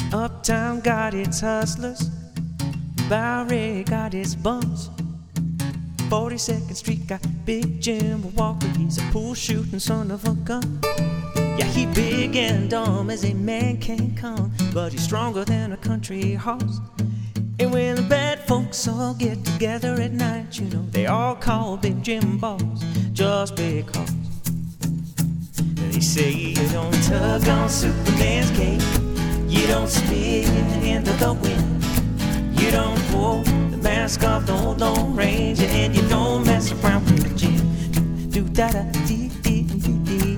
Uptown got its hustlers, Bowery got its bums. 42nd Street got Big Jim Walker. He's a pool shooting son of a gun. Yeah, he big and dumb as a man can come, but he's stronger than a country horse. And when the bad folks all get together at night, you know, they all call Big Jim boss, just because. They say you don't tug on Superman's cape, you don't spit into the wind, you don't pull the mask off the old Lone Ranger, and you don't mess around with the Jim. Do-da-da-dee-dee-dee-dee.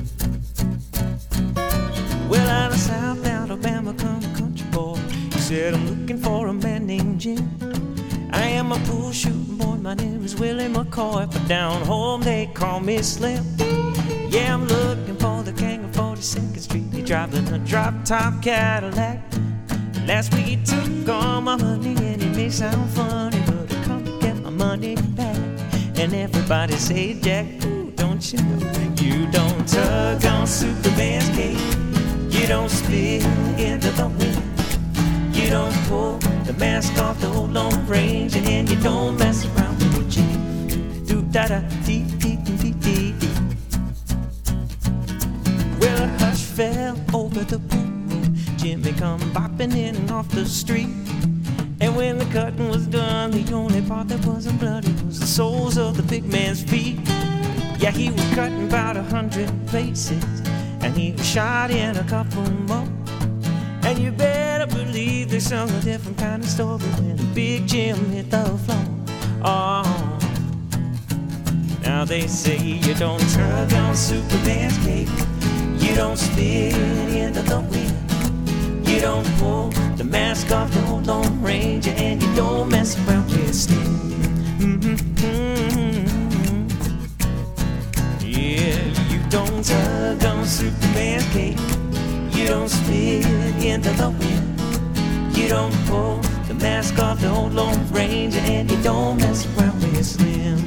Well, out of South Alabama come a country boy. He said, I'm looking for a man named Jim. I am a pool shooting boy, my name is Willie McCoy, but down home they call me Slim. Yeah, I'm looking for the king of 42nd Street. He driving a drop-top Cadillac. And last week he took all my money, and it may sound funny, but he come to get my money back. And everybody say, Jack, ooh, don't you know, you don't tug on Superman's cape, you don't spit into the wind, you don't pull the mask off the old Lone Ranger, and you don't mess around with the Jim. Do-da-da-dee-dee-dee-dee-dee. Well, a hush fell over the pool room. Jimmy come bopping in and off the street. And when the cutting was done, the only part that wasn't bloody was the soles of the big man's feet. Yeah, he was cutting about 100 places, and he was shot in a couple more. And you better believe they sung a different kind of story when Big Jim hit the floor. Oh, now they say you don't tug on Superman's cape, you don't spit into the wind, you don't pull the mask off the old Lone Ranger, and you don't mess around with Slim. Yeah, you don't tug on Superman's cape, you don't spit into the wind, you don't pull the mask off the old Lone Ranger, and you don't mess around with Slim.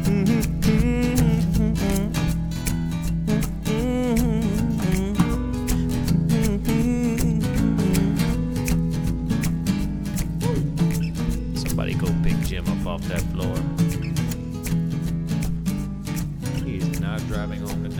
Somebody go pick Jim up off that floor. He is not driving home tonight.